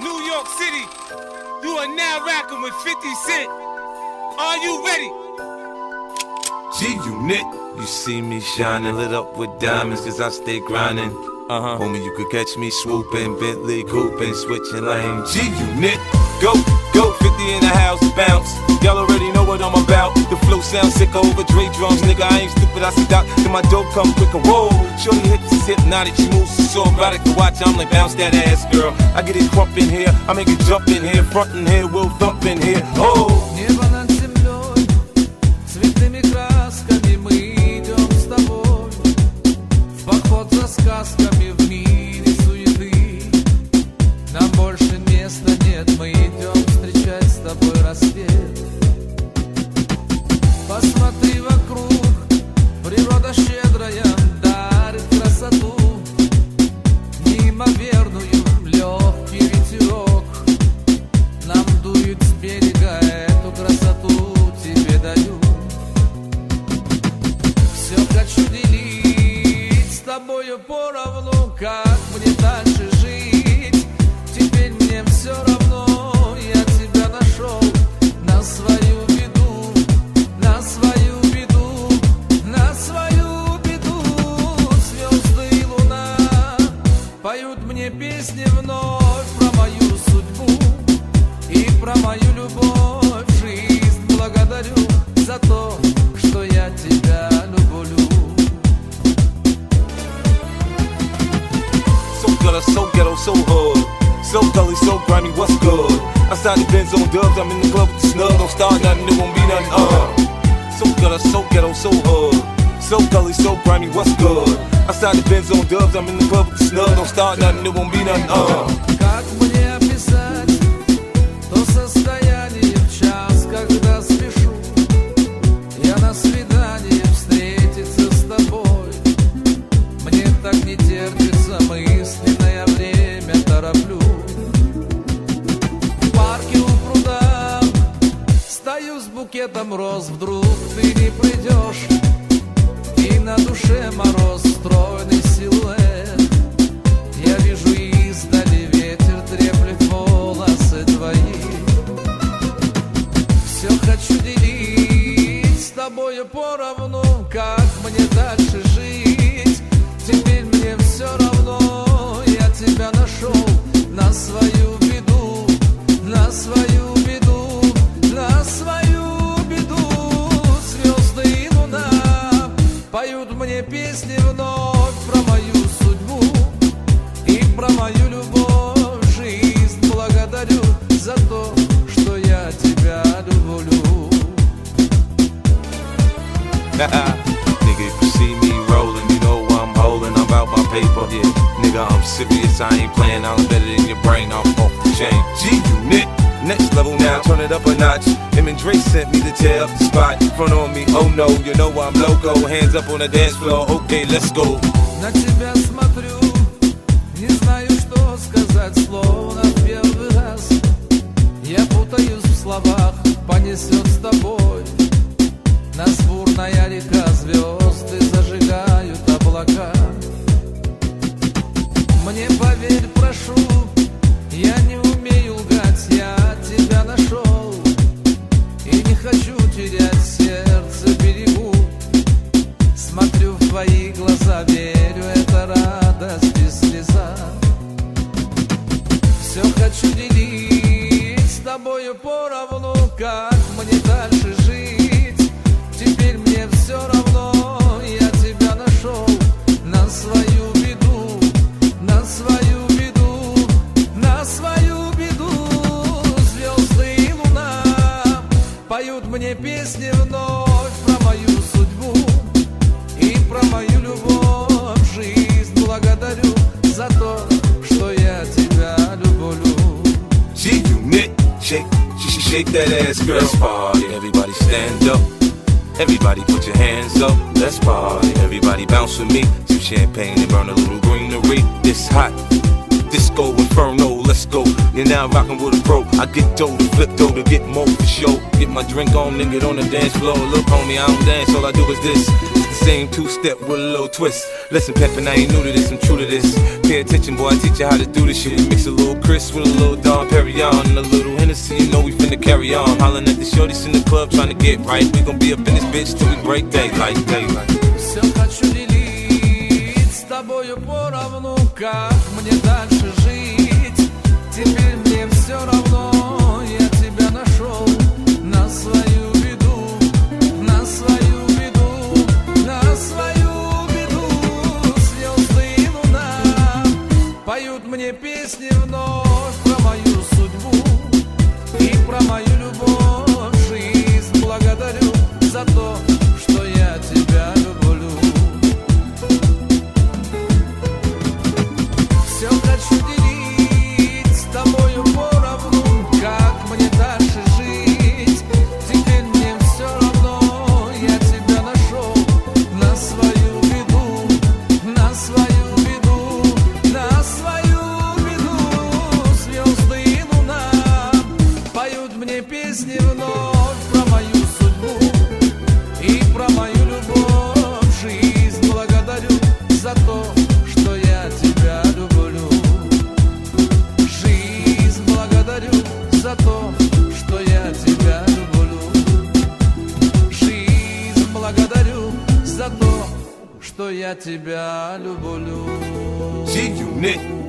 New York City. You are now rocking with 50 Cent. Are you ready? G-Unit. You see me shining, lit up with diamonds, cause I stay grinding. Homie, you could catch me swooping, Bentley cooping, switching lanes. G-Unit. Go, 50 in the house, bounce. Y'all already know what I'm about. The flow sounds sick over Dre drums, nigga. I ain't stupid, I see Doc. Then my dope come quicker. Whoa, shorty hips is hypnotic. She moves so erotic to watch. I'm like, bounce that ass, girl. I get it crump in here, I make it jump in here, front in here, we'll thump in here. Oh. Небо над землей, цветными красками мы идем с тобой в поход за сказками в мире суеты. Нам больше места нет, мы идем встречать с тобой рассвет. Посмотри вокруг, природа щедрая дарит красоту, неимоверную, легкий ветерок нам дует с берега, эту красоту тебе даю. Все хочу делить с тобою поровну, как мне дальше жить. Теперь мне все равно, я тебя нашел на свою беду, на свою беду, на свою беду. Звезды и луна поют мне песни вновь про мою судьбу и про мою любовь. Жизнь благодарю за то, что я тебя люблю. So gutter, so ghetto, so hood. So gully, so grimy, what's good? Outside the Benz on dubs, I'm in the club with the snug. Don't start nothing, it won't be nothing, So gutter, so ghetto, so hood. So gully, so grimy, what's good? Outside the Benz on dubs, I'm in the club with the snug. Don't start nothing, it won't be nothing, Как мне описать то состояние в час, когда спешу я на свидание встретиться с тобой? Мне так не терпится, мысленное время тороплю. В парке у пруда стою с букетом роз, вдруг ты не придешь, и на душе мороз, стройный силуэт. Я вижу издали, ветер треплет волосы твои. Все хочу делить с тобою поровну, как мне дальше жить. Теперь мне все равно, я тебя нашел на свою беду, на свою беду, на свою беду. Звезды и луна поют мне песни вновь про мою судьбу и про мою любовь. Жизнь благодарю за то, что я тебя люблю. Nigga, if you see me rolling, you know I'm holding. I'm about my paper. Yeah, nigga, I'm serious. I ain't playing. I'm better than your brain. I'm off the chain. G-Unit. Next level now, turn it up a notch. Him and Dre sent me to tear up the spot. Front on me, oh no, you know I'm loco. Hands up on the dance floor, okay, let's go. На тебя смотрю, не знаю, что сказать, словно в первый раз. Я путаюсь в словах, понесет с тобой. Нас бурная река, звезды зажигают облака. Мне поверь, прошу, я не умею лгать, я тебя нашел и не хочу терять сердце, берегу. Смотрю в твои глаза, верю, это радость и слеза. Все хочу делить с тобою поровну, как мне дальше жить. Теперь мне все равно, я тебя нашел на свою беду, на свою беду, на свою беду. Звезды и луна поют мне песни вновь про мою судьбу и про мою любовь. Жизнь благодарю за то, что я тебя люблю. G-Unit, shake that ass, girl. Let's party, everybody stand up. Everybody put your hands up, let's party. Everybody bounce with me, some champagne and burn a little greenery. It's hot, disco inferno, let's go. You're now rockin' with a pro. I get dough to flip dough to get more for show. Get my drink on and get on the dance floor. Look homie, I don't dance, all I do is this. same two-step with a little twist. Listen, Peppin', I ain't new to this, I'm true to this. Pay attention, boy, I teach you how to do this shit. We mix a little Chris with a little Dom Perignon and a little Hennessy, you know we finna carry on. Hollin' at the shorties in the club trying to get right. We gon' be up in this bitch till we break daylight, daylight. Все хочу делить с тобою поровну, как мне дальше жить. Теперь мне все равно, я тебя нашел на свою беду, на свою беду, на свою беду. Звезды и луна поют мне песни вновь про мою судьбу и про мою любовь. Жизнь благодарю за то, что я тебя люблю. Все хочу делить с тобою поровну, как мне дальше жить. Теперь мне все равно, я тебя нашел на свою беду, на свою беду, на свою беду. Звезды и луна поют мне песни вновь про мою судьбу и про мою любовь. Жизнь благодарю за то, что я тебя люблю. Жизнь благодарю за то, что я тебя люблю. Жизнь благодарю за то, что я тебя люблю. G-Unit.